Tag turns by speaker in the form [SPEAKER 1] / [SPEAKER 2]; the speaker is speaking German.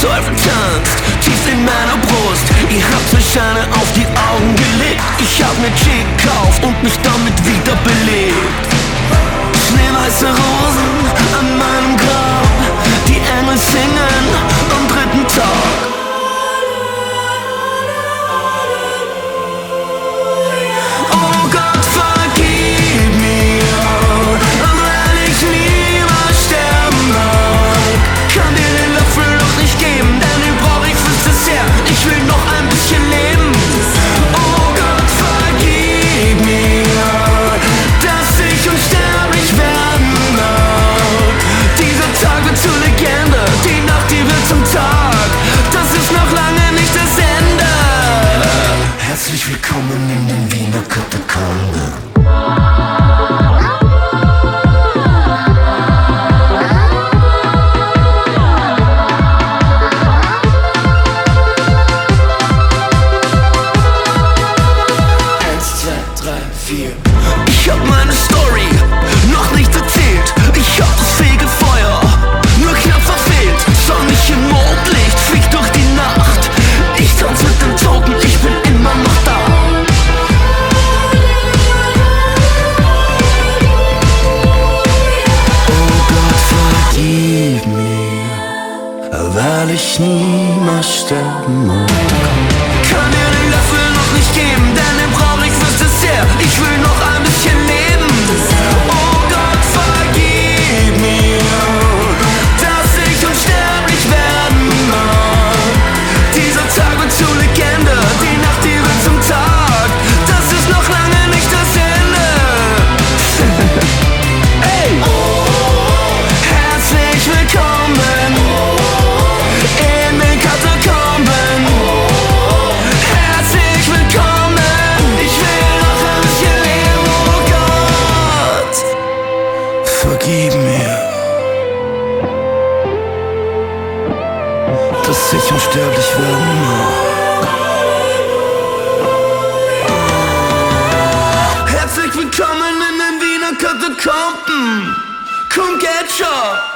[SPEAKER 1] Teufel tanzt tief in meiner Brust. Ihr habt mir Scheine auf die Augen gelegt. Ich hab mir Chick gekauft und mich damit wiederbelebt. Schneeweiße Rosen an meinem Grab, die Engel singen am dritten Tag. Oh Gott, vergib mir, weil ich niemals sterben mag. Kann dir den Löffel noch nicht geben, denn den brauch ich fürs Dessert. Ich will noch ein bisschen leben. Oh Gott, vergib mir, dass ich unsterblich werden mag. Dieser Tag wird zur Legende, die Nacht, die wird zum Tag. Das ist noch lange nicht das Ende. Herzlich willkommen in den Wiener Katakomben. Ich hab meine Story noch nicht erzählt. Ich hab das Fegefeuer nur knapp verfehlt. Sonnig im Mondlicht fliegt durch die Nacht. Ich tanz mit den Toten, ich bin immer noch da. Oh Gott, vergib mir, weil ich niemals sterben mag. Kann dir den Löffel noch nicht geben, denn den brauch ich fürs Dessert. Ich will noch ein bisschen leben. Oh Gott, vergib mir, dass ich unsterblich werden mag. Dieser Tag wird zur Legende, die Nacht, die wird zum Tag. Das ist noch lange nicht das Ende. Hey! Herzlich willkommen in den Katakomben. Herzlich willkommen, ich will noch ein bisschen leben. Oh Gott, vergib mir, dass ich unsterblich werden mag. Herzlich willkommen in den Wiener Katakomben. Komm, get schon!